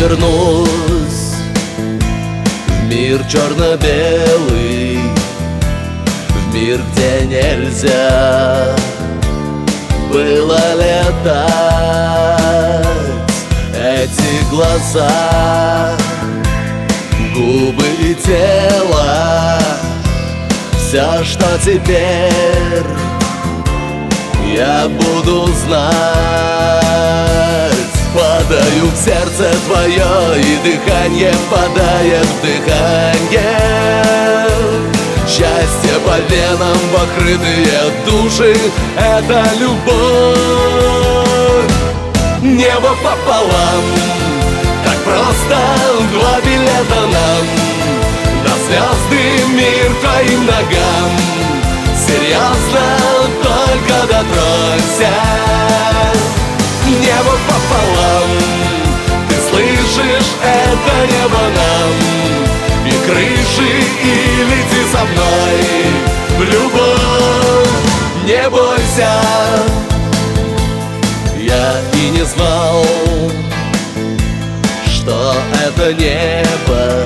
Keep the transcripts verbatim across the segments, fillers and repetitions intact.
вернусь в мир черно-белый, в мир, где нельзя было летать. Эти глаза, губы и тело, все, что теперь я буду знать. Падаю в сердце твое, и дыхание впадает в дыхание. Счастье по венам, покрытые души — это любовь. Небо пополам, так просто два билета нам до звезды, мир твоим ногам. Серьезно, только дотронься. Небо пополам, ты слышишь, это небо нам. И крыши, и лети со мной в любовь. Не бойся, я и не знал, что это небо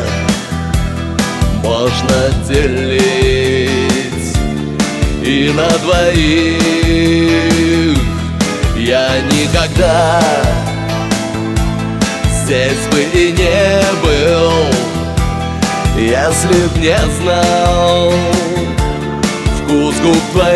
можно делить и на двоих. Я никогда здесь бы и не был, если б не знал вкус губ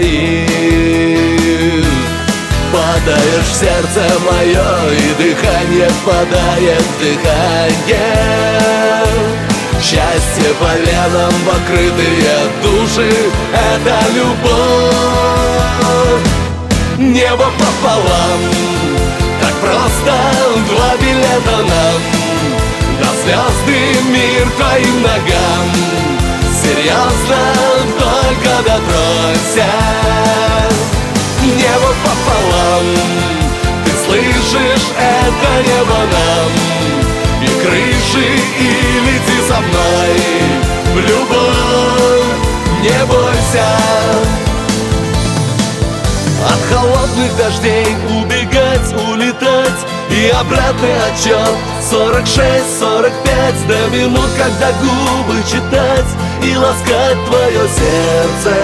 твоих. Падаешь в сердце мое, и дыхание впадает в дыхание. Счастье по венам, покрытые души — это любовь. Небо пополам, так просто два билета нам до звезды, мир твоим ногам. Серьезно, только дотронься. Небо пополам, ты слышишь, это небо нам. И крыши, и лети со мной в любовь. Не бойся. От холодных дождей убегать, улетать, и обратный отчет сорок шесть сорок пять до минут, когда губы читать и ласкать твое сердце.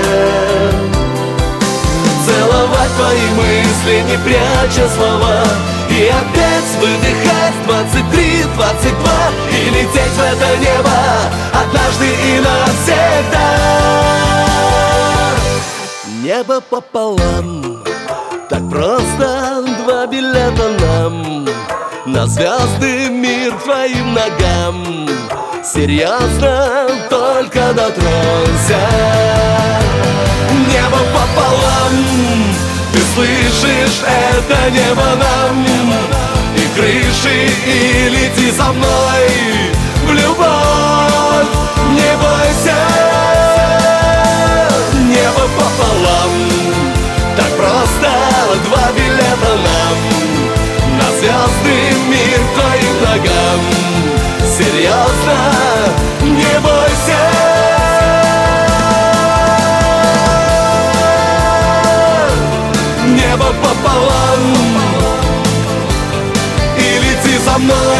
Целовать твои мысли, не пряча слова, и опять выдыхать двадцать три двадцать два и лететь в это небо однажды и навсегда. Небо пополам, так просто два билета нам на звезды, мир твоим ногам. Серьезно, только дотронься. Небо пополам, ты слышишь, это небо нам. И крыши, и лети со мной в любовь. Не бойся. Небо пополам, так просто два билета нам на звезды, мир твоим ногам. Серьезно, не бойся. Небо пополам, и лети со мной.